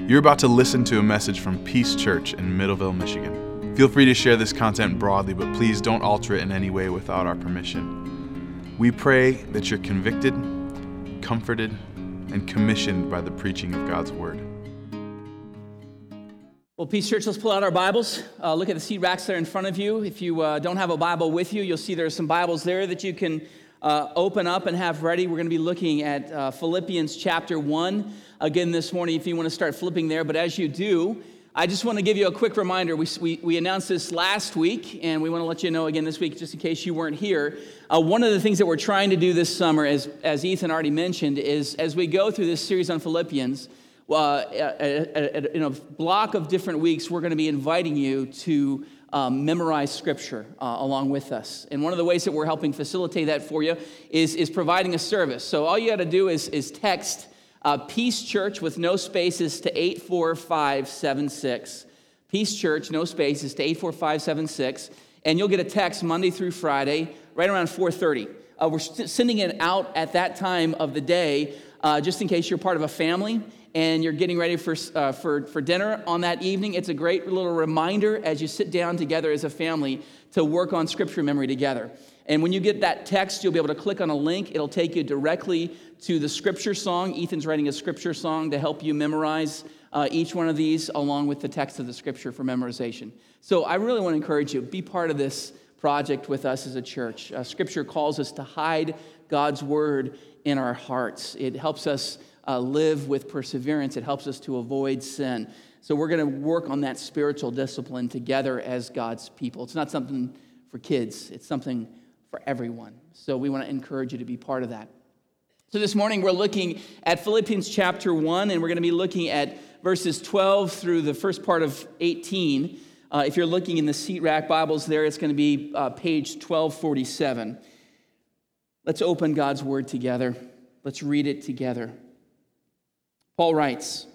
You're about to listen to a message from Peace Church in Middleville, Michigan. Feel free to share this content broadly, but please don't alter it in any way without our permission. We pray that you're convicted, comforted, and commissioned by the preaching of God's Word. Well, Peace Church, let's pull out our Bibles. Look at the seat racks there in front of you. If you don't have a Bible with you, you'll see there are some Bibles there that you can open up and have ready. We're going to be looking at Philippians chapter 1 again this morning if you want to start flipping there. But as you do, I just want to give you a quick reminder. We announced this last week, and we want to let you know again this week, just in case you weren't here. One of the things that we're trying to do this summer, as Ethan already mentioned, is as we go through this series on Philippians, in a block of different weeks, we're going to be inviting you to memorize Scripture along with us. And one of the ways that we're helping facilitate that for you is providing a service. So all you got to do is text Peace Church with no spaces to 84576. Peace Church, no spaces, to 84576. And you'll get a text Monday through Friday, right around 4:30. We're sending it out at that time of the day, just in case you're part of a family and you're getting ready for dinner on that evening. It's a great little reminder as you sit down together as a family to work on Scripture memory together. And when you get that text, you'll be able to click on a link. It'll take you directly to the Scripture song. Ethan's writing a Scripture song to help you memorize each one of these along with the text of the Scripture for memorization. So I really want to encourage you, be part of this project with us as a church. Scripture calls us to hide God's Word in our hearts. It helps us live with perseverance. It helps us to avoid sin. So we're going to work on that spiritual discipline together as God's people. It's not something for kids. It's something for everyone. So we want to encourage you to be part of that. So this morning we're looking at Philippians chapter 1, and we're going to be looking at verses 12 through the first part of 18. If you're looking in the seat rack Bibles there, it's going to be page 1247. Let's open God's Word together. Let's read it together. Paul writes,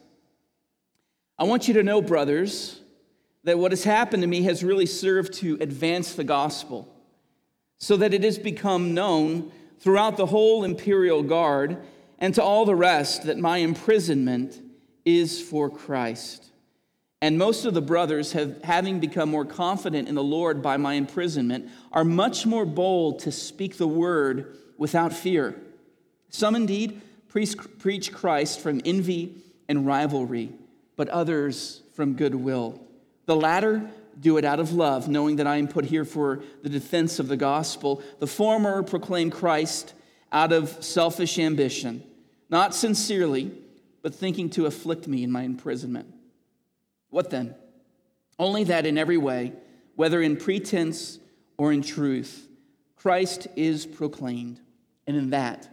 I want you to know, brothers, that what has happened to me has really served to advance the gospel, so that it has become known throughout the whole imperial guard and to all the rest that my imprisonment is for Christ. And most of the brothers, having become more confident in the Lord by my imprisonment, are much more bold to speak the word without fear. Some indeed preach Christ from envy and rivalry, but others from goodwill. The latter do it out of love, knowing that I am put here for the defense of the gospel. The former proclaim Christ out of selfish ambition, not sincerely, but thinking to afflict me in my imprisonment. What then? Only that in every way, whether in pretense or in truth, Christ is proclaimed, and in that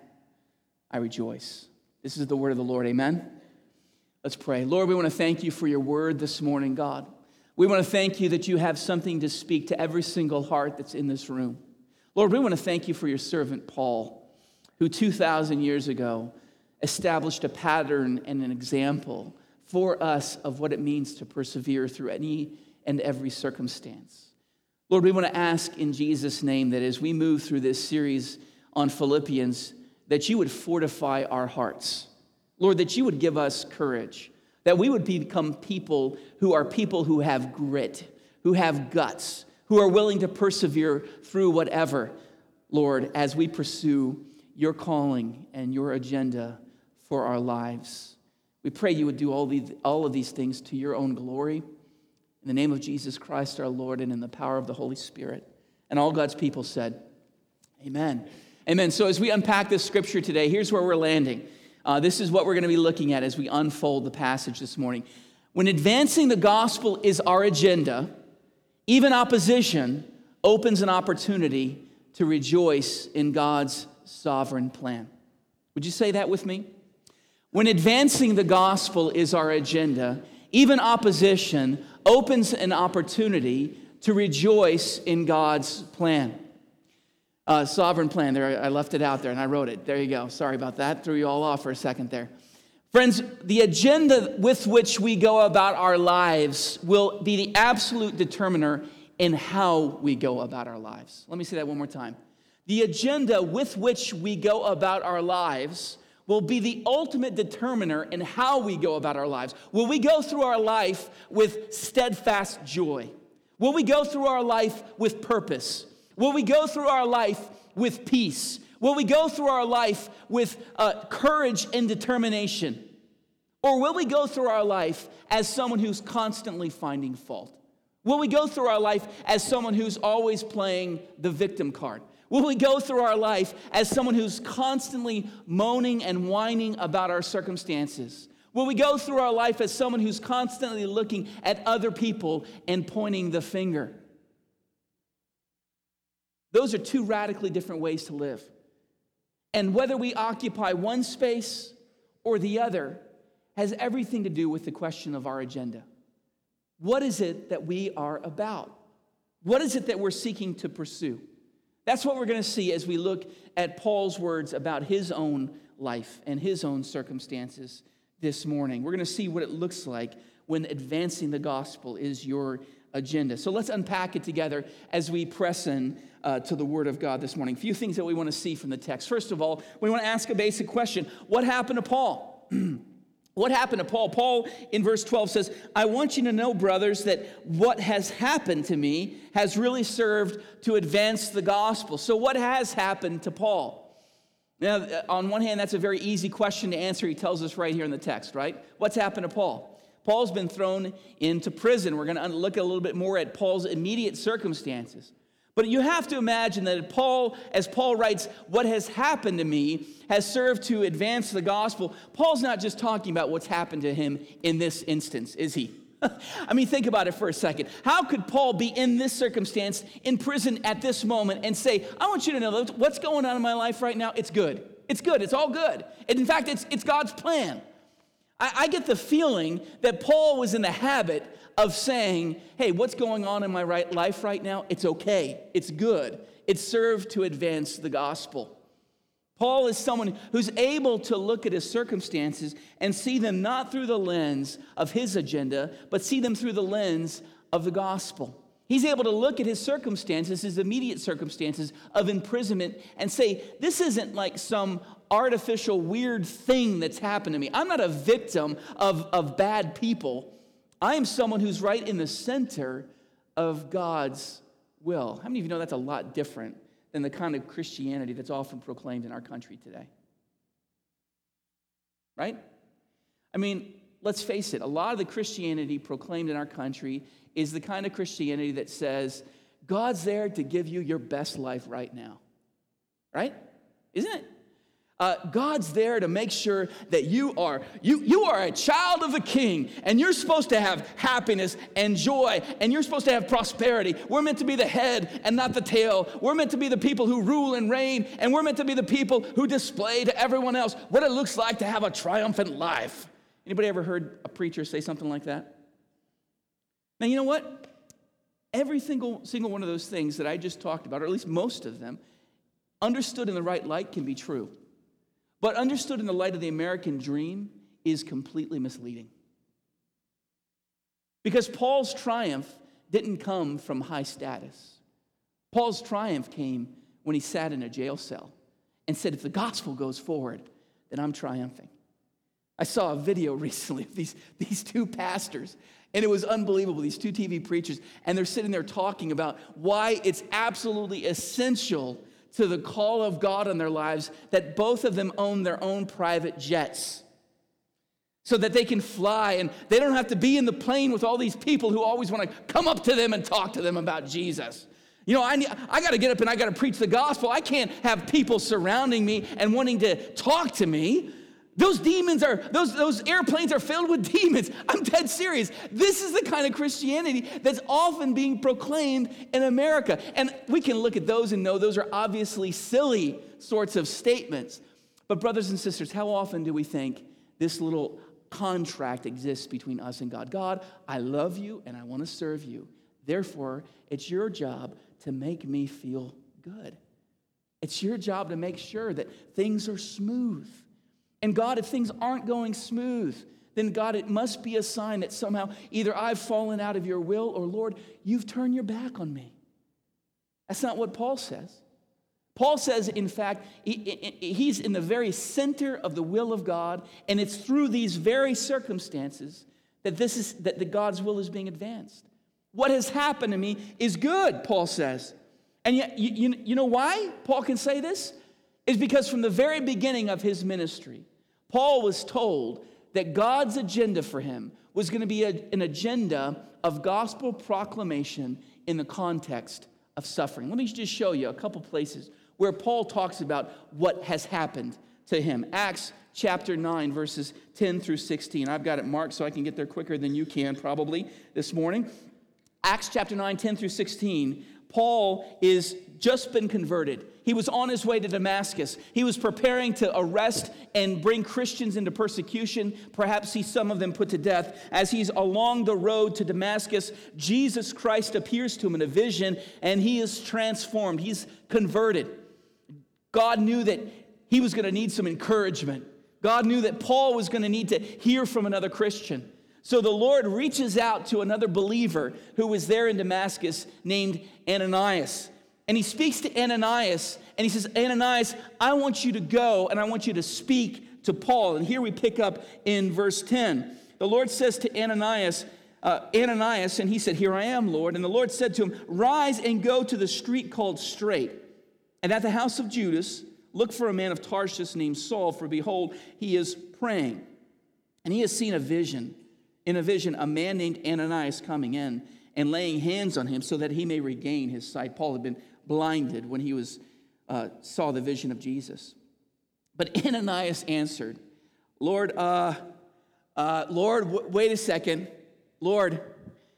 I rejoice. This is the word of the Lord. Amen. Let's pray. Lord, we want to thank you for your word this morning, God. We want to thank you that you have something to speak to every single heart that's in this room. Lord, we want to thank you for your servant Paul, who 2,000 years ago established a pattern and an example for us of what it means to persevere through any and every circumstance. Lord, we want to ask in Jesus' name that as we move through this series on Philippians, that you would fortify our hearts. Lord, that you would give us courage, that we would become people who have grit, who have guts, who are willing to persevere through whatever, Lord, as we pursue your calling and your agenda for our lives. We pray you would do all of these things to your own glory. In the name of Jesus Christ our Lord and in the power of the Holy Spirit. And all God's people said, amen. Amen. So as we unpack this scripture today, here's where we're landing. This is what we're going to be looking at as we unfold the passage this morning. When advancing the gospel is our agenda, even opposition opens an opportunity to rejoice in God's sovereign plan. Would you say that with me? When advancing the gospel is our agenda, even opposition opens an opportunity to rejoice in God's plan. Sovereign plan. There, I left it out there and I wrote it. There you go. Sorry about that. Threw you all off for a second there. Friends, the agenda with which we go about our lives will be the absolute determiner in how we go about our lives. Let me say that one more time. The agenda with which we go about our lives will be the ultimate determiner in how we go about our lives. Will we go through our life with steadfast joy? Will we go through our life with purpose? Will we go through our life with peace? Will we go through our life with courage and determination? Or will we go through our life as someone who's constantly finding fault? Will we go through our life as someone who's always playing the victim card? Will we go through our life as someone who's constantly moaning and whining about our circumstances? Will we go through our life as someone who's constantly looking at other people and pointing the finger? Those are two radically different ways to live. And whether we occupy one space or the other has everything to do with the question of our agenda. What is it that we are about? What is it that we're seeking to pursue? That's what we're going to see as we look at Paul's words about his own life and his own circumstances this morning. We're going to see what it looks like when advancing the gospel is your agenda. So let's unpack it together as we press in to the Word of God this morning. A few things that we want to see from the text. First of all, we want to ask a basic question. What happened to Paul? What happened to Paul? Paul in verse 12 says, I want you to know, brothers, that what has happened to me has really served to advance the gospel. So what has happened to Paul? Now, on one hand, that's a very easy question to answer. He tells us right here in the text, right? What's happened to Paul? Paul's been thrown into prison. We're going to look a little bit more at Paul's immediate circumstances. But you have to imagine that Paul, as Paul writes, what has happened to me has served to advance the gospel. Paul's not just talking about what's happened to him in this instance, is he? I mean, think about it for a second. How could Paul be in this circumstance, in prison at this moment, and say, I want you to know what's going on in my life right now, it's good. It's good. It's all good. And in fact, it's God's plan. I get the feeling that Paul was in the habit of saying, hey, what's going on in my life right now? It's okay. It's good. It served to advance the gospel. Paul is someone who's able to look at his circumstances and see them not through the lens of his agenda, but see them through the lens of the gospel. He's able to look at his circumstances, his immediate circumstances of imprisonment, and say, this isn't like some artificial weird thing that's happened to me. I'm not a victim of bad people. I am someone who's right in the center of God's will. How many of you know that's a lot different than the kind of Christianity that's often proclaimed in our country today? Right? I mean, let's face it, a lot of the Christianity proclaimed in our country is the kind of Christianity that says, God's there to give you your best life right now. Right? Isn't it? God's there to make sure that you are a child of the King, and you're supposed to have happiness and joy, and you're supposed to have prosperity. We're meant to be the head and not the tail. We're meant to be the people who rule and reign, and we're meant to be the people who display to everyone else what it looks like to have a triumphant life. Anybody ever heard a preacher say something like that? Now, you know what? Every single one of those things that I just talked about, or at least most of them, understood in the right light can be true. But understood in the light of the American dream is completely misleading. Because Paul's triumph didn't come from high status. Paul's triumph came when he sat in a jail cell and said, if the gospel goes forward, then I'm triumphing. I saw a video recently of these two pastors, and it was unbelievable, these two TV preachers, and they're sitting there talking about why it's absolutely essential to the call of God on their lives that both of them own their own private jets so that they can fly and they don't have to be in the plane with all these people who always want to come up to them and talk to them about Jesus. You know, I got to get up and I got to preach the gospel. I can't have people surrounding me and wanting to talk to me. Those airplanes are filled with demons. I'm dead serious. This is the kind of Christianity that's often being proclaimed in America. And we can look at those and know those are obviously silly sorts of statements. But brothers and sisters, how often do we think this little contract exists between us and God? God, I love you and I want to serve you. Therefore, it's your job to make me feel good. It's your job to make sure that things are smooth. And God, if things aren't going smooth, then God, it must be a sign that somehow either I've fallen out of your will or Lord, you've turned your back on me. That's not what Paul says. Paul says, in fact, he's in the very center of the will of God, and it's through these very circumstances that God's will is being advanced. What has happened to me is good, Paul says. And yet, you know why Paul can say this? Is because from the very beginning of his ministry, Paul was told that God's agenda for him was going to be an agenda of gospel proclamation in the context of suffering. Let me just show you a couple places where Paul talks about what has happened to him. Acts chapter 9, verses 10 through 16. I've got it marked so I can get there quicker than you can probably this morning. Acts chapter 9, 10 through 16. Paul is just been converted. He was on his way to Damascus. He was preparing to arrest and bring Christians into persecution, perhaps see some of them put to death. As he's along the road to Damascus, Jesus Christ appears to him in a vision, and he is transformed. He's converted. God knew that he was going to need some encouragement. God knew that Paul was going to need to hear from another Christian. So the Lord reaches out to another believer who was there in Damascus named Ananias. And he speaks to Ananias, and he says, Ananias, I want you to go, and I want you to speak to Paul. And here we pick up in verse 10. The Lord says to Ananias, and he said, here I am, Lord. And the Lord said to him, rise and go to the street called Straight. And at the house of Judas, look for a man of Tarshish named Saul, for behold, he is praying. And he has seen a vision. In a vision, a man named Ananias coming in and laying hands on him so that he may regain his sight. Paul had been blinded when he saw the vision of Jesus. But Ananias answered, Lord, wait a second. Lord,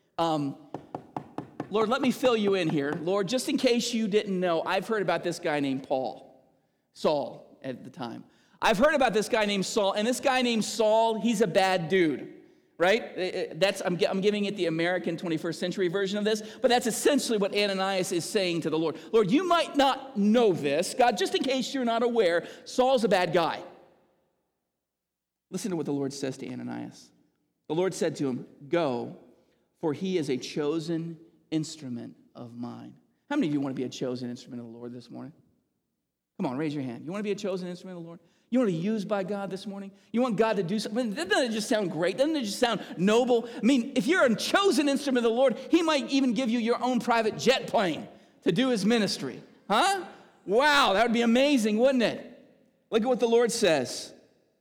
let me fill you in here. Lord, just in case you didn't know, I've heard about this guy named Saul at the time. I've heard about this guy named Saul, and this guy named Saul, he's a bad dude. Right? I'm giving it the American 21st century version of this, but that's essentially what Ananias is saying to the Lord. Lord, you might not know this. God, just in case you're not aware, Saul's a bad guy. Listen to what the Lord says to Ananias. The Lord said to him, go, for he is a chosen instrument of mine. How many of you want to be a chosen instrument of the Lord this morning? Come on, raise your hand. You want to be a chosen instrument of the Lord? You want to be used by God this morning? You want God to do something? Doesn't it just sound great? Doesn't it just sound noble? I mean, if you're a chosen instrument of the Lord, he might even give you your own private jet plane to do his ministry. Huh? Wow, that would be amazing, wouldn't it? Look at what the Lord says.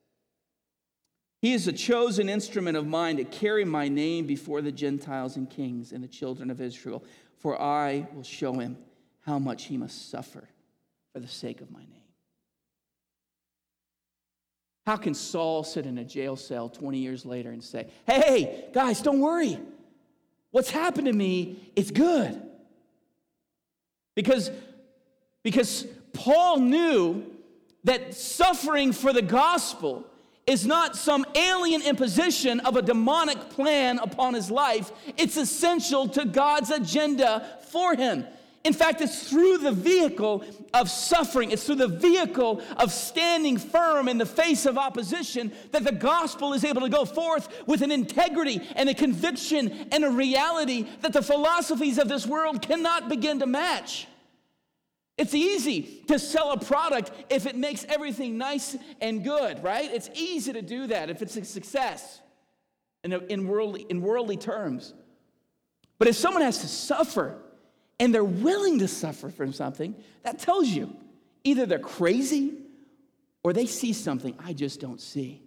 He is a chosen instrument of mine to carry my name before the Gentiles and kings and the children of Israel, for I will show him how much he must suffer for the sake of my name. How can Saul sit in a jail cell 20 years later and say, hey, guys, don't worry. What's happened to me, it's good. Because Paul knew that suffering for the gospel is not some alien imposition of a demonic plan upon his life. It's essential to God's agenda for him. In fact, it's through the vehicle of suffering, it's through the vehicle of standing firm in the face of opposition that the gospel is able to go forth with an integrity and a conviction and a reality that the philosophies of this world cannot begin to match. It's easy to sell a product if it makes everything nice and good, right? It's easy to do that if it's a success in worldly terms. But if someone has to suffer, and they're willing to suffer from something, that tells you either they're crazy or they see something I just don't see.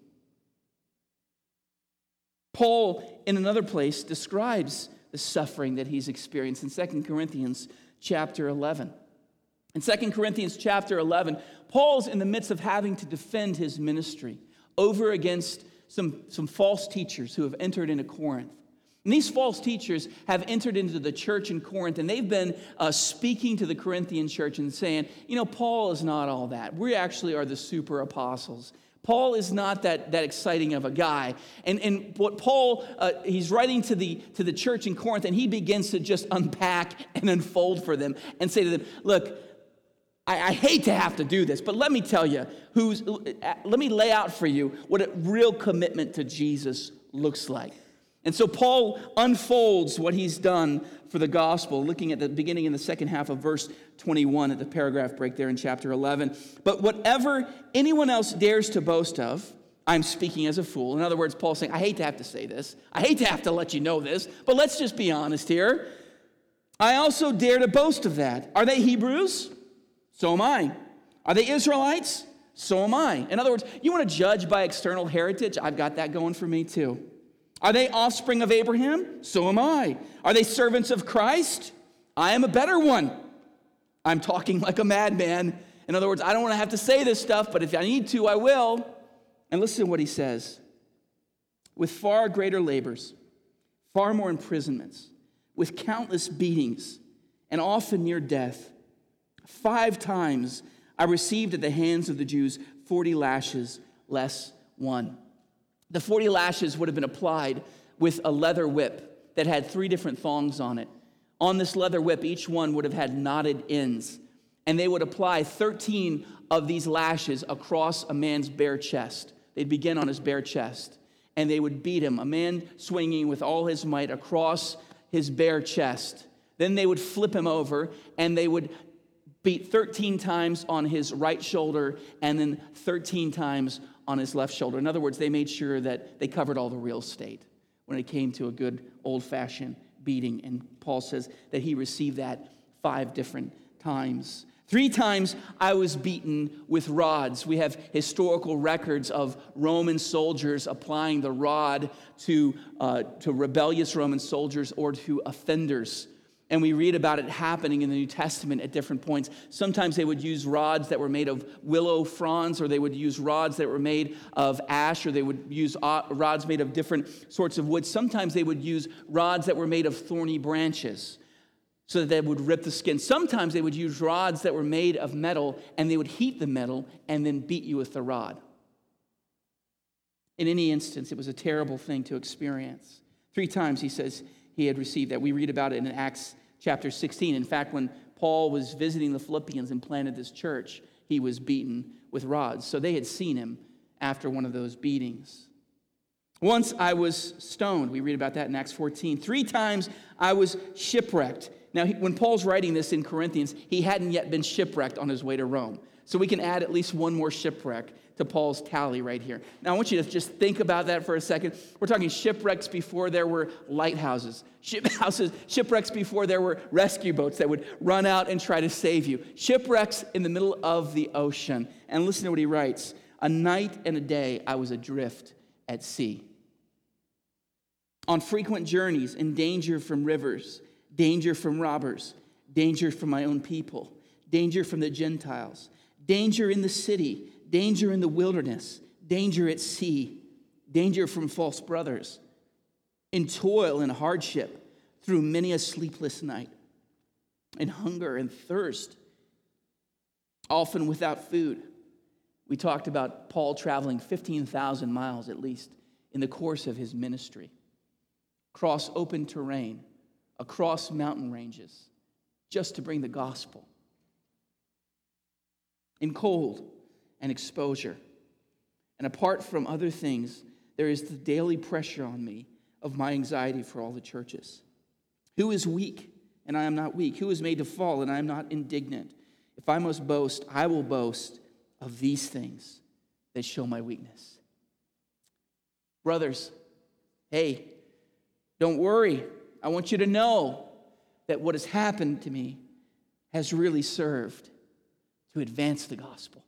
Paul, in another place, describes the suffering that he's experienced in 2 Corinthians chapter 11. In 2 Corinthians chapter 11, Paul's in the midst of having to defend his ministry over against some false teachers who have entered into Corinth. And these false teachers have entered into the church in Corinth, and they've been speaking to the Corinthian church and saying, Paul is not all that. We actually are the super apostles. Paul is not that exciting of a guy. And what Paul, he's writing to the church in Corinth, and he begins to just unpack and unfold for them and say to them, look, I hate to have to do this, but let me tell you, let me lay out for you what a real commitment to Jesus looks like. And so Paul unfolds what he's done for the gospel, looking at the beginning in the second half of verse 21 at the paragraph break there in chapter 11. But whatever anyone else dares to boast of, I'm speaking as a fool. In other words, Paul's saying, I hate to have to say this. I hate to have to let you know this, but let's just be honest here. I also dare to boast of that. Are they Hebrews? So am I. Are they Israelites? So am I. In other words, you want to judge by external heritage? I've got that going for me too. Are they offspring of Abraham? So am I. Are they servants of Christ? I am a better one. I'm talking like a madman. In other words, I don't want to have to say this stuff, but if I need to, I will. And listen to what he says. With far greater labors, far more imprisonments, with countless beatings, and often near death, 5 times I received at the hands of the Jews 40 lashes less one. The 40 lashes would have been applied with a leather whip that had 3 different thongs on it. On this leather whip, each one would have had knotted ends. And they would apply 13 of these lashes across a man's bare chest. They'd begin on his bare chest. And they would beat him, a man swinging with all his might across his bare chest. Then they would flip him over, and they would beat 13 times on his right shoulder, and then 13 times on his left shoulder. In other words, they made sure that they covered all the real estate when it came to a good old-fashioned beating. And Paul says that he received that 5 different times. 3 times I was beaten with rods. We have historical records of Roman soldiers applying the rod to rebellious Roman soldiers or to offenders. And we read about it happening in the New Testament at different points. Sometimes they would use rods that were made of willow fronds, or they would use rods that were made of ash, or they would use rods made of different sorts of wood. Sometimes they would use rods that were made of thorny branches so that they would rip the skin. Sometimes they would use rods that were made of metal, and they would heat the metal and then beat you with the rod. In any instance, it was a terrible thing to experience. 3 times he says he had received that. We read about it in Acts chapter 16. In fact, when Paul was visiting the Philippians and planted this church, he was beaten with rods. So they had seen him after one of those beatings. Once I was stoned. We read about that in Acts 14. 3 times I was shipwrecked. Now, when Paul's writing this in Corinthians, he hadn't yet been shipwrecked on his way to Rome. So we can add at least one more shipwreck to Paul's tally right here. Now, I want you to just think about that for a second. We're talking shipwrecks before there were lighthouses, shipwrecks before there were rescue boats that would run out and try to save you, shipwrecks in the middle of the ocean. And listen to what he writes. A night and a day I was adrift at sea, on frequent journeys, in danger from rivers, danger from robbers, danger from my own people, danger from the Gentiles, danger in the city, danger in the wilderness, danger at sea, danger from false brothers, in toil and hardship, through many a sleepless night, in hunger and thirst, often without food. We talked about Paul traveling 15,000 miles at least in the course of his ministry, across open terrain, across mountain ranges, just to bring the gospel. In cold and exposure. And apart from other things, there is the daily pressure on me of my anxiety for all the churches. Who is weak, and I am not weak? Who is made to fall, and I am not indignant? If I must boast, I will boast of these things that show my weakness. Brothers, hey, don't worry. I want you to know that what has happened to me has really served to advance the gospel.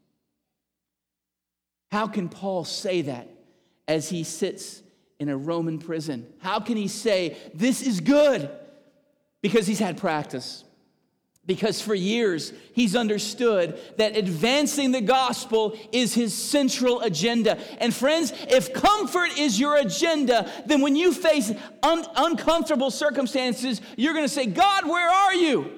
How can Paul say that as he sits in a Roman prison? How can he say, this is good? Because he's had practice. Because for years, he's understood that advancing the gospel is his central agenda. And friends, if comfort is your agenda, then when you face uncomfortable circumstances, you're going to say, God, where are you?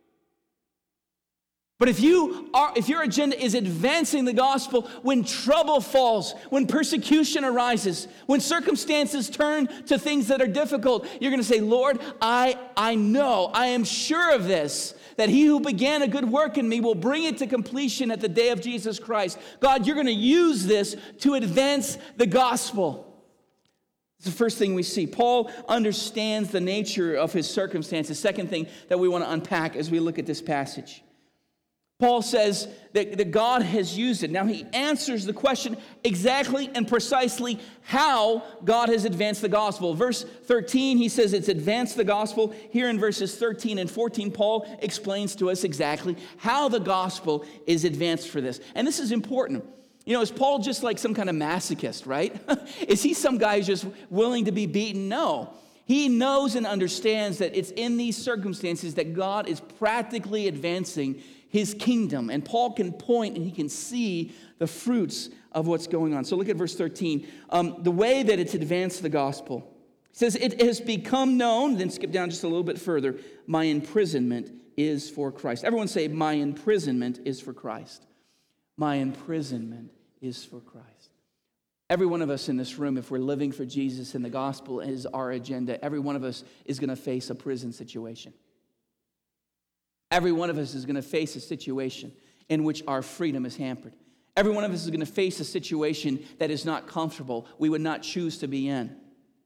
But if your agenda is advancing the gospel, when trouble falls, when persecution arises, when circumstances turn to things that are difficult, you're going to say, Lord, I know, I am sure of this, that he who began a good work in me will bring it to completion at the day of Jesus Christ. God, you're going to use this to advance the gospel. It's the first thing we see. Paul understands the nature of his circumstances. Second thing that we want to unpack as we look at this passage. Paul says that God has used it. Now he answers the question exactly and precisely how God has advanced the gospel. Verse 13, he says it's advanced the gospel. Here in verses 13 and 14, Paul explains to us exactly how the gospel is advanced for this. And this is important. You know, is Paul just like some kind of masochist, right? Is he some guy who's just willing to be beaten? No. He knows and understands that it's in these circumstances that God is practically advancing his kingdom. And Paul can point and he can see the fruits of what's going on. So look at verse 13. The way that it's advanced the gospel. It says, it has become known, then skip down just a little bit further, my imprisonment is for Christ. Everyone say, my imprisonment is for Christ. My imprisonment is for Christ. Every one of us in this room, if we're living for Jesus and the gospel is our agenda, every one of us is going to face a prison situation. Every one of us is going to face a situation in which our freedom is hampered. Every one of us is going to face a situation that is not comfortable, we would not choose to be in.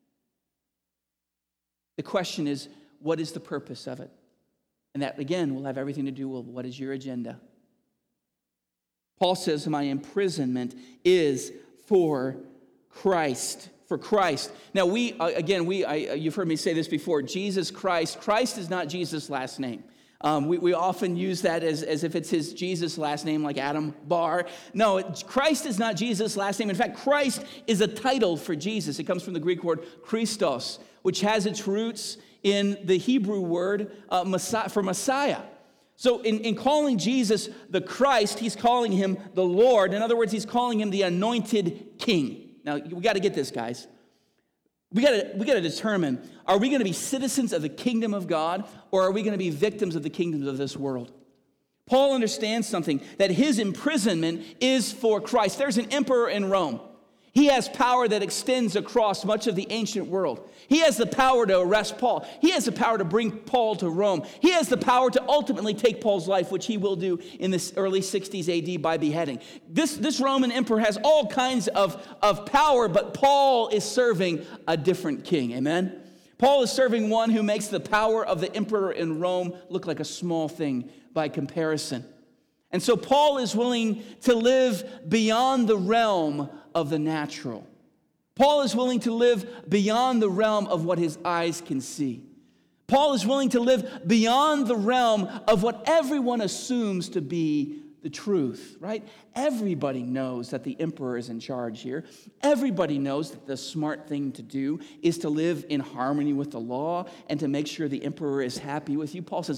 The question is, what is the purpose of it? And that, again, will have everything to do with what is your agenda. Paul says, my imprisonment is for Christ. For Christ. Now, you've heard me say this before, Jesus Christ. Christ is not Jesus' last name. We often use that as if it's his Jesus last name, like Adam Barr. No, Christ is not Jesus' last name. In fact, Christ is a title for Jesus. It comes from the Greek word Christos, which has its roots in the Hebrew word for Messiah. So in calling Jesus the Christ, he's calling him the Lord. In other words, he's calling him the anointed king. Now, we got to get this, guys. We got to determine, are we going to be citizens of the kingdom of God, or are we going to be victims of the kingdoms of this world? Paul understands something, that his imprisonment is for Christ. There's an emperor in Rome. He has power that extends across much of the ancient world. He has the power to arrest Paul. He has the power to bring Paul to Rome. He has the power to ultimately take Paul's life, which he will do in the early 60s AD by beheading. This Roman emperor has all kinds of power, but Paul is serving a different king. Amen? Paul is serving one who makes the power of the emperor in Rome look like a small thing by comparison. And so Paul is willing to live beyond the realm of the natural. Paul is willing to live beyond the realm of what his eyes can see. Paul is willing to live beyond the realm of what everyone assumes to be the truth, right? Everybody knows that the emperor is in charge here. Everybody knows that the smart thing to do is to live in harmony with the law and to make sure the emperor is happy with you. Paul says,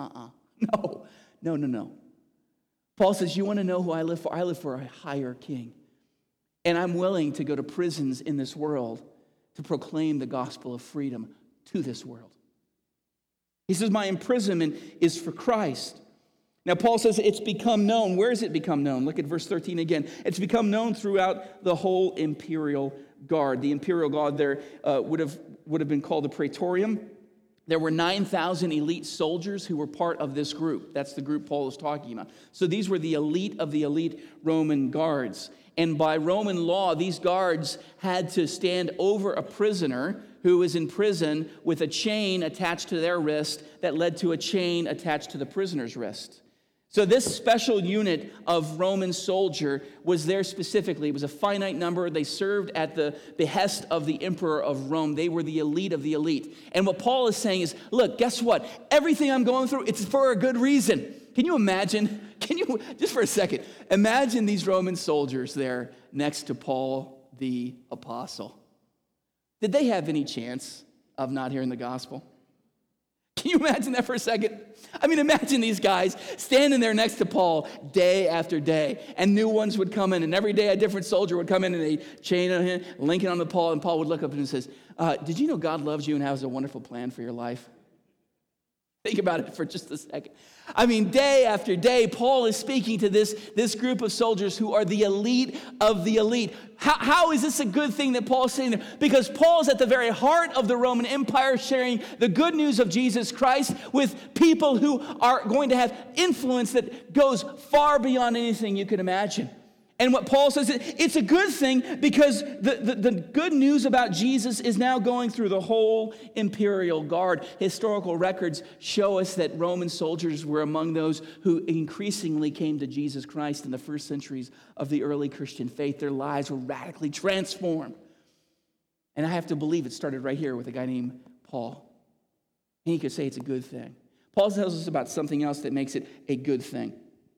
No. Paul says, you want to know who I live for? I live for a higher king. And I'm willing to go to prisons in this world to proclaim the gospel of freedom to this world. He says, my imprisonment is for Christ. Now, Paul says it's become known. Where has it become known? Look at verse 13 again. It's become known throughout the whole imperial guard. The imperial guard there would have been called the Praetorium. There were 9,000 elite soldiers who were part of this group. That's the group Paul is talking about. So these were the elite of the elite Roman guards. And by Roman law, these guards had to stand over a prisoner who was in prison with a chain attached to their wrist that led to a chain attached to the prisoner's wrist. So this special unit of Roman soldier was there specifically. It was a finite number. They served at the behest of the emperor of Rome. They were the elite of the elite. And what Paul is saying is, look, guess what? Everything I'm going through, it's for a good reason. Can you imagine? Just for a second, imagine these Roman soldiers there next to Paul the apostle. Did they have any chance of not hearing the gospel? Can you imagine that for a second? I mean, imagine these guys standing there next to Paul day after day, and new ones would come in, and every day a different soldier would come in, and they chain on him, link it on to Paul, and Paul would look up and says, did you know God loves you and has a wonderful plan for your life? Think about it for just a second. I mean, day after day, Paul is speaking to this group of soldiers who are the elite of the elite. How is this a good thing that Paul is saying there? Because Paul is at the very heart of the Roman Empire, sharing the good news of Jesus Christ with people who are going to have influence that goes far beyond anything you can imagine. And what Paul says, it's a good thing because the good news about Jesus is now going through the whole imperial guard. Historical records show us that Roman soldiers were among those who increasingly came to Jesus Christ in the first centuries of the early Christian faith. Their lives were radically transformed. And I have to believe it started right here with a guy named Paul. And he could say it's a good thing. Paul tells us about something else that makes it a good thing.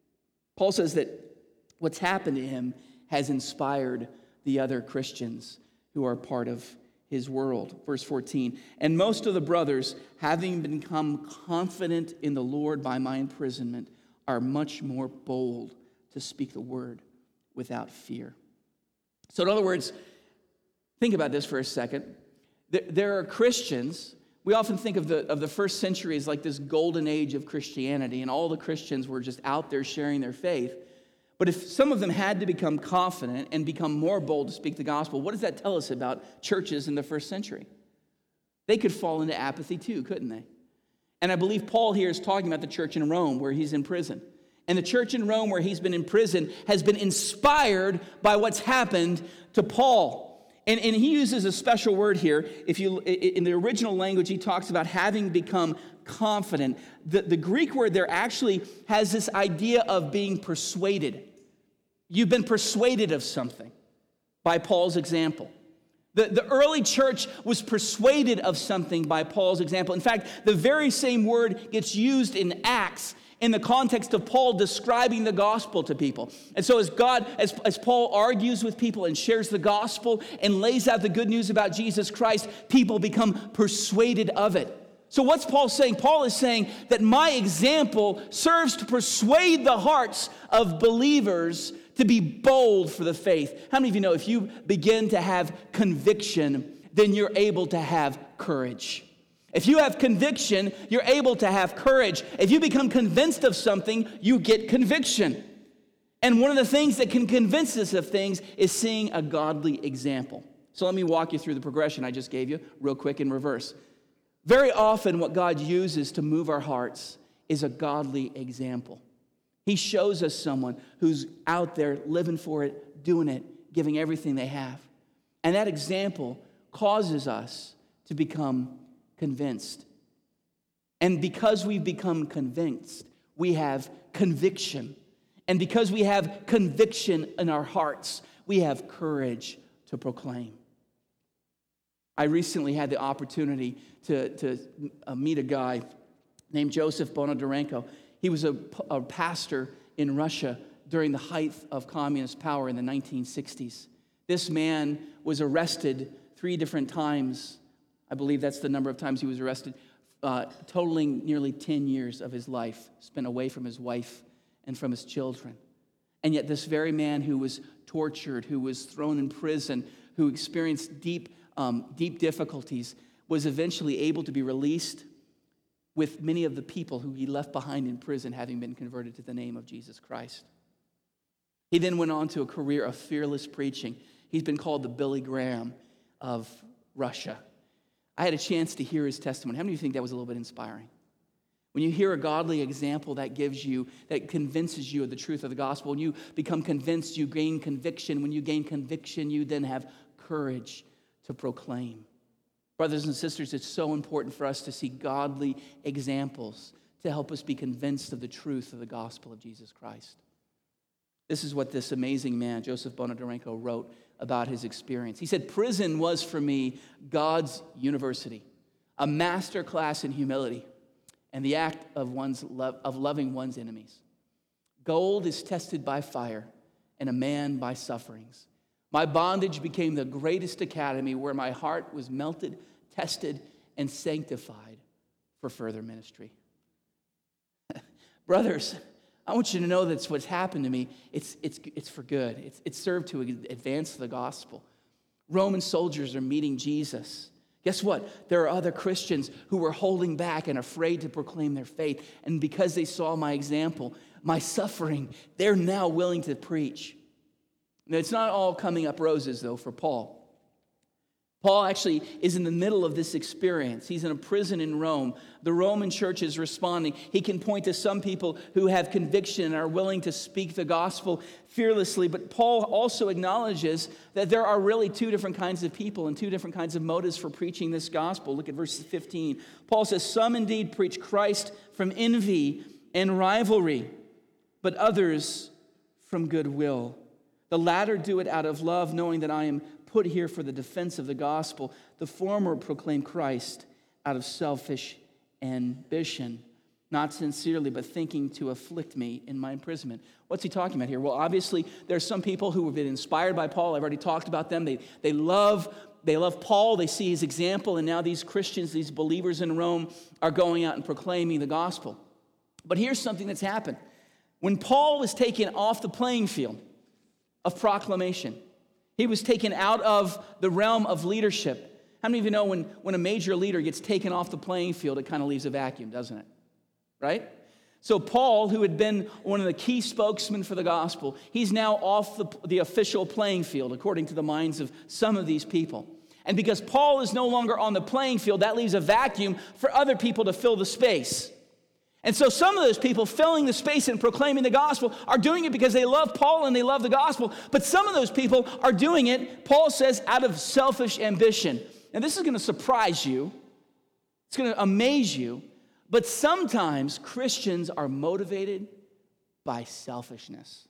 Paul says that what's happened to him has inspired the other Christians who are part of his world. Verse 14, and most of the brothers, having become confident in the Lord by my imprisonment, are much more bold to speak the word without fear. So in other words, think about this for a second. There are Christians. We often think of the first century as like this golden age of Christianity, and all the Christians were just out there sharing their faith. But if some of them had to become confident and become more bold to speak the gospel, what does that tell us about churches in the first century? They could fall into apathy too, couldn't they? And I believe Paul here is talking about the church in Rome where he's in prison. And the church in Rome where he's been in prison has been inspired by what's happened to Paul. And he uses a special word here. In the original language, he talks about having become confident. The Greek word there actually has this idea of being persuaded. You've been persuaded of something by Paul's example. The early church was persuaded of something by Paul's example. In fact, the very same word gets used in Acts in the context of Paul describing the gospel to people. And so as Paul argues with people and shares the gospel and lays out the good news about Jesus Christ, people become persuaded of it. So what's Paul saying? Paul is saying that my example serves to persuade the hearts of believers to be bold for the faith. How many of you know if you begin to have conviction, then you're able to have courage? If you have conviction, you're able to have courage. If you become convinced of something, you get conviction. And one of the things that can convince us of things is seeing a godly example. So let me walk you through the progression I just gave you real quick in reverse. Very often what God uses to move our hearts is a godly example. He shows us someone who's out there living for it, doing it, giving everything they have. And that example causes us to become convinced. And because we've become convinced, we have conviction. And because we have conviction in our hearts, we have courage to proclaim. I recently had the opportunity to meet a guy named Joseph Bonadurenko. He was a pastor in Russia during the height of communist power in the 1960s. This man was arrested 3 different times. I believe that's the number of times he was arrested, totaling nearly 10 years of his life spent away from his wife and from his children. And yet this very man who was tortured, who was thrown in prison, who experienced deep difficulties, was eventually able to be released with many of the people who he left behind in prison having been converted to the name of Jesus Christ. He then went on to a career of fearless preaching. He's been called the Billy Graham of Russia. I had a chance to hear his testimony. How many of you think that was a little bit inspiring? When you hear a godly example that convinces you of the truth of the gospel, when you become convinced, you gain conviction. When you gain conviction, you then have courage to proclaim. Brothers and sisters, it's so important for us to see godly examples to help us be convinced of the truth of the gospel of Jesus Christ. This is what this amazing man, Joseph Bonadurenko, wrote about his experience. He said, "Prison was for me God's university, a master class in humility and the act of loving one's enemies. Gold is tested by fire and a man by sufferings. My bondage became the greatest academy where my heart was melted, tested, and sanctified for further ministry." Brothers, I want you to know that's what's happened to me. It's for good. It's served to advance the gospel. Roman soldiers are meeting Jesus. Guess what? There are other Christians who were holding back and afraid to proclaim their faith. And because they saw my example, my suffering, they're now willing to preach. Now, it's not all coming up roses, though, for Paul. Paul actually is in the middle of this experience. He's in a prison in Rome. The Roman church is responding. He can point to some people who have conviction and are willing to speak the gospel fearlessly. But Paul also acknowledges that there are really two different kinds of people and two different kinds of motives for preaching this gospel. Look at verse 15. Paul says, "Some indeed preach Christ from envy and rivalry, but others from goodwill. The latter do it out of love, knowing that I am put here for the defense of the gospel. The former proclaim Christ out of selfish ambition, not sincerely, but thinking to afflict me in my imprisonment." What's he talking about here? Well, obviously, there's some people who have been inspired by Paul. I've already talked about them. They love Paul. They see his example, and now these Christians, these believers in Rome, are going out and proclaiming the gospel. But here's something that's happened. When Paul was taken off the playing field of proclamation, he was taken out of the realm of leadership. How many of you know when a major leader gets taken off the playing field, it kind of leaves a vacuum, doesn't it? Right? So Paul, who had been one of the key spokesmen for the gospel, he's now off the official playing field, according to the minds of some of these people. And because Paul is no longer on the playing field, that leaves a vacuum for other people to fill the space. And so some of those people filling the space and proclaiming the gospel are doing it because they love Paul and they love the gospel. But some of those people are doing it, Paul says, out of selfish ambition. Now this is going to surprise you. It's going to amaze you. But sometimes Christians are motivated by selfishness.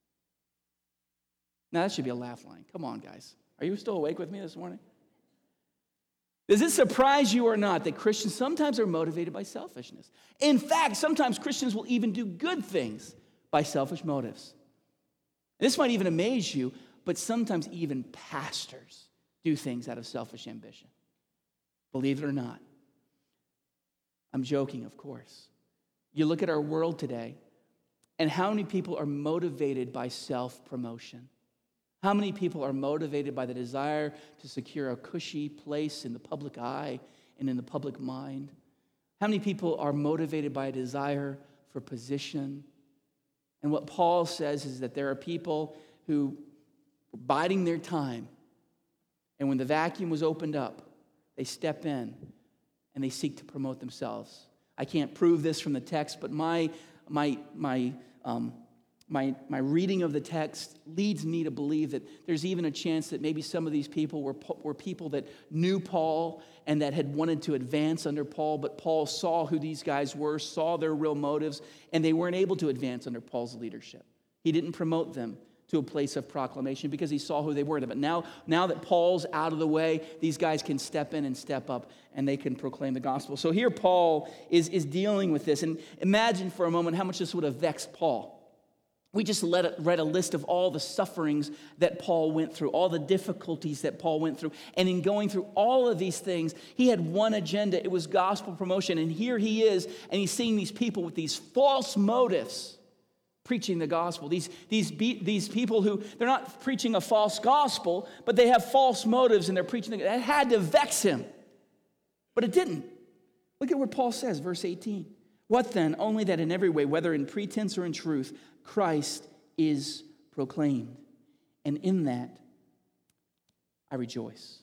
Now that should be a laugh line. Come on, guys. Are you still awake with me this morning? Does it surprise you or not that Christians sometimes are motivated by selfishness? In fact, sometimes Christians will even do good things by selfish motives. This might even amaze you, but sometimes even pastors do things out of selfish ambition. Believe it or not. I'm joking, of course. You look at our world today, and how many people are motivated by self-promotion? How many people are motivated by the desire to secure a cushy place in the public eye and in the public mind? How many people are motivated by a desire for position? And what Paul says is that there are people who were biding their time, and when the vacuum was opened up, they step in and they seek to promote themselves. I can't prove this from the text, but my reading of the text leads me to believe that there's even a chance that maybe some of these people were people that knew Paul and that had wanted to advance under Paul, but Paul saw who these guys were, saw their real motives, and they weren't able to advance under Paul's leadership. He didn't promote them to a place of proclamation because he saw who they were. But now that Paul's out of the way, these guys can step in and step up, and they can proclaim the gospel. So here Paul is dealing with this. And imagine for a moment how much this would have vexed Paul. We just read a list of all the sufferings that Paul went through, all the difficulties that Paul went through. And in going through all of these things, he had one agenda. It was gospel promotion. And here he is, and he's seeing these people with these false motives preaching the gospel. These people who, they're not preaching a false gospel, but they have false motives and they're preaching. That had to vex him. But it didn't. Look at what Paul says, verse 18. What then? Only that in every way, whether in pretense or in truth, Christ is proclaimed. And in that, I rejoice.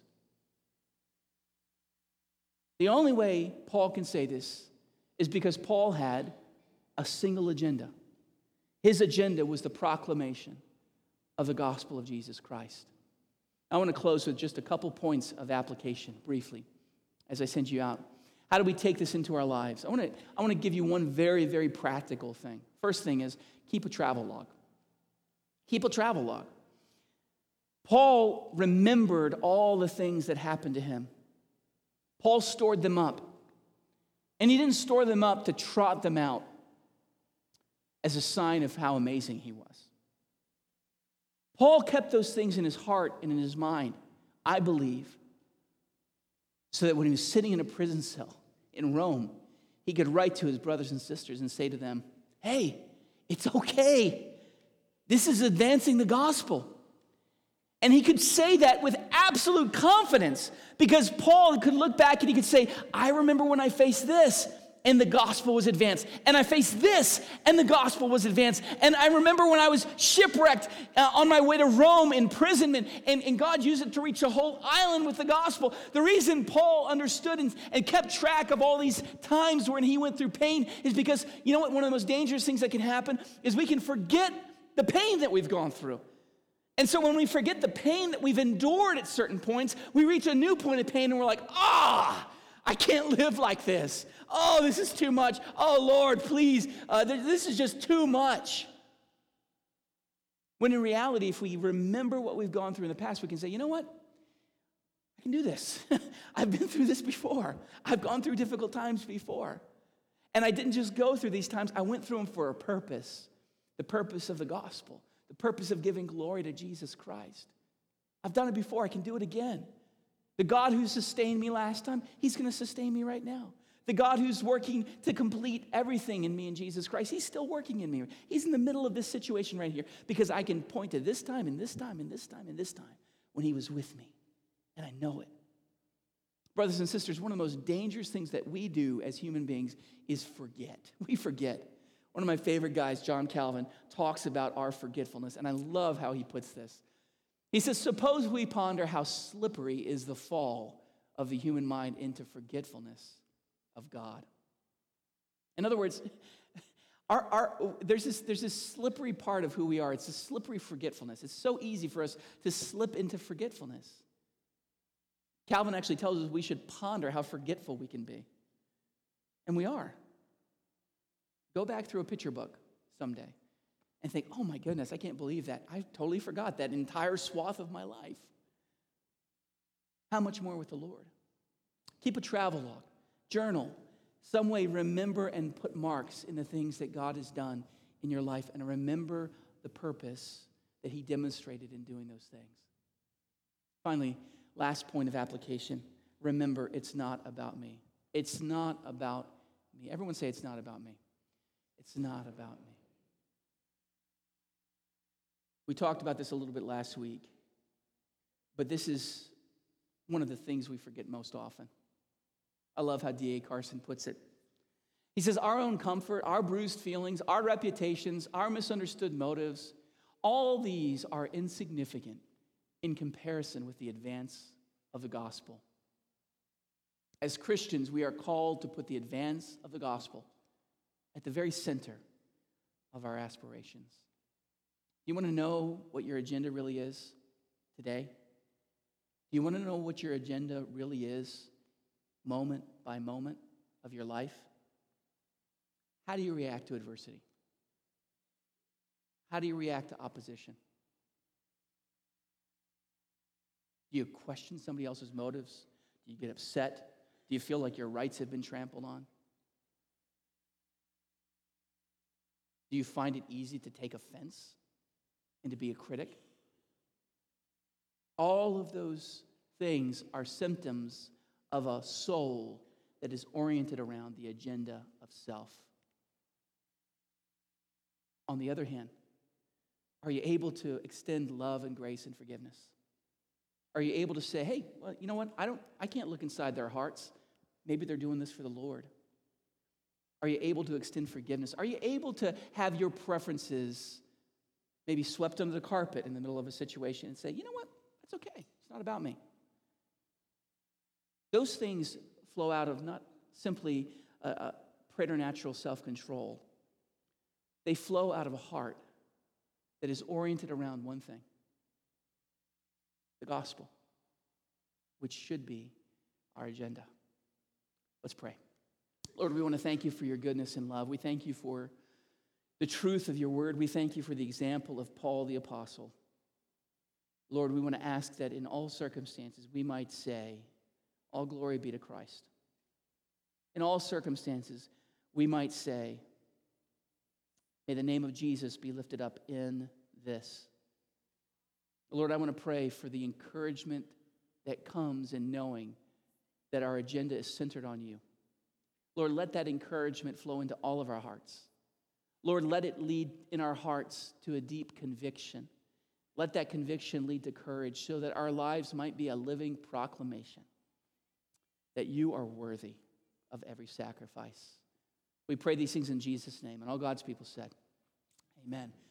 The only way Paul can say this is because Paul had a single agenda. His agenda was the proclamation of the gospel of Jesus Christ. I want to close with just a couple points of application briefly as I send you out. How do we take this into our lives? I want to give you one very, very practical thing. First thing is keep a travel log. Keep a travel log. Paul remembered all the things that happened to him. Paul stored them up. And he didn't store them up to trot them out as a sign of how amazing he was. Paul kept those things in his heart and in his mind, I believe, so that when he was sitting in a prison cell in Rome, he could write to his brothers and sisters and say to them, hey, it's okay. This is advancing the gospel. And he could say that with absolute confidence because Paul could look back and he could say, I remember when I faced this, and the gospel was advanced. And I faced this, and the gospel was advanced. And I remember when I was shipwrecked on my way to Rome, imprisonment, and God used it to reach a whole island with the gospel. The reason Paul understood and kept track of all these times when he went through pain is because, you know what, one of the most dangerous things that can happen is we can forget the pain that we've gone through. And so when we forget the pain that we've endured at certain points, we reach a new point of pain and we're like, I can't live like this. Oh, this is too much. Oh, Lord, please, this is just too much. When in reality, if we remember what we've gone through in the past, we can say, you know what? I can do this. I've been through this before. I've gone through difficult times before. And I didn't just go through these times. I went through them for a purpose, the purpose of the gospel, the purpose of giving glory to Jesus Christ. I've done it before. I can do it again. The God who sustained me last time, he's going to sustain me right now. The God who's working to complete everything in me in Jesus Christ, he's still working in me. He's in the middle of this situation right here because I can point to this time and this time and this time and this time when he was with me, and I know it. Brothers and sisters, one of the most dangerous things that we do as human beings is forget. We forget. One of my favorite guys, John Calvin, talks about our forgetfulness, and I love how he puts this. He says, suppose we ponder how slippery is the fall of the human mind into forgetfulness of God. In other words, there's this slippery part of who we are. It's a slippery forgetfulness. It's so easy for us to slip into forgetfulness. Calvin actually tells us we should ponder how forgetful we can be. And we are. Go back through a picture book someday and think, oh my goodness, I can't believe that. I totally forgot that entire swath of my life. How much more with the Lord? Keep a travel log, journal, some way remember and put marks in the things that God has done in your life and remember the purpose that he demonstrated in doing those things. Finally, last point of application, remember it's not about me. It's not about me. Everyone say it's not about me. It's not about me. We talked about this a little bit last week, but this is one of the things we forget most often. I love how D.A. Carson puts it. He says, our own comfort, our bruised feelings, our reputations, our misunderstood motives, all these are insignificant in comparison with the advance of the gospel. As Christians, we are called to put the advance of the gospel at the very center of our aspirations. You want to know what your agenda really is today? Do you want to know what your agenda really is moment by moment of your life? How do you react to adversity? How do you react to opposition? Do you question somebody else's motives? Do you get upset? Do you feel like your rights have been trampled on? Do you find it easy to take offense and to be a critic? All of those things are symptoms of a soul that is oriented around the agenda of self. On the other hand, are you able to extend love and grace and forgiveness? Are you able to say, hey, well, you know what? I can't look inside their hearts. Maybe they're doing this for the Lord. Are you able to extend forgiveness? Are you able to have your preferences maybe swept under the carpet in the middle of a situation and say, you know what? That's okay. It's not about me. Those things flow out of not simply a preternatural self-control. They flow out of a heart that is oriented around one thing, the gospel, which should be our agenda. Let's pray. Lord, we want to thank you for your goodness and love. We thank you for the truth of your word. We thank you for the example of Paul the apostle. Lord, we want to ask that in all circumstances we might say, all glory be to Christ. In all circumstances we might say, may the name of Jesus be lifted up in this. Lord, I want to pray for the encouragement that comes in knowing that our agenda is centered on you. Lord, let that encouragement flow into all of our hearts. Lord, let it lead in our hearts to a deep conviction. Let that conviction lead to courage so that our lives might be a living proclamation that you are worthy of every sacrifice. We pray these things in Jesus' name. And all God's people said, amen.